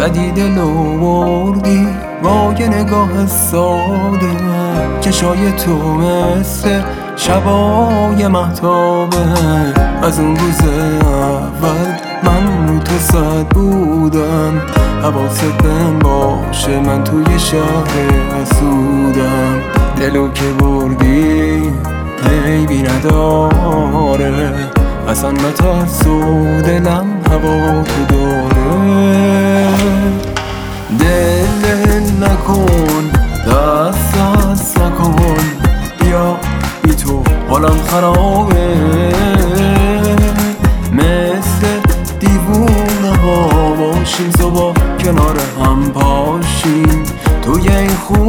زدی دل و بردی با یه نگاه ساده. چشای تو مثل شبای مهتابه. از اون روز اول من رو تو صد بودم. حواست بهم باشه من توی شهر حسودم. دلو که بردی عیبی نداره. اصلا نترس و دلم هوا تو داره. دل نکن دست نکن بیا بی تو حالم خرابه. مثل دیوونه ها باشیم صبح کنار هم پاشیم توی این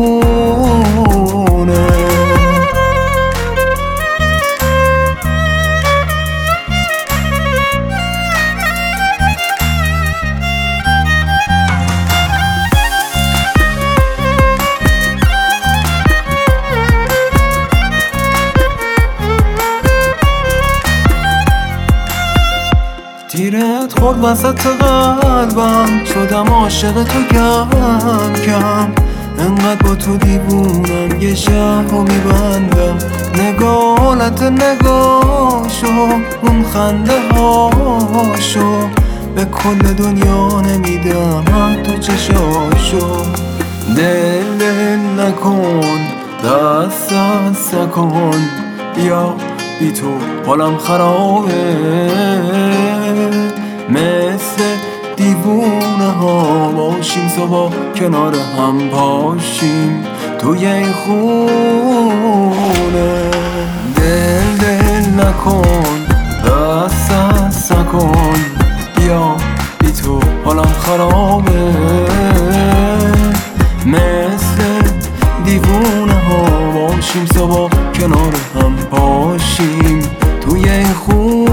خونه. تیرت خورد وسط قلبم شدم عاشق تو کم کم. انقدر با تو دیوونم یه شهر رو میبندم. نگاهت نگاشو اون خنده هاشو به کل دنیا نمیدم تو چشاشو. دل نکن دست نکن بیا بی تو حالم خرابه. مثل دیوونه ها باشیم صبح کنار هم پاشیم توی این خونه. دل نکن دست نکن بیا بی تو حالم خرابه. مثل دیوونه ها باشیم صبح کنار هم پاشیم توی این خونه.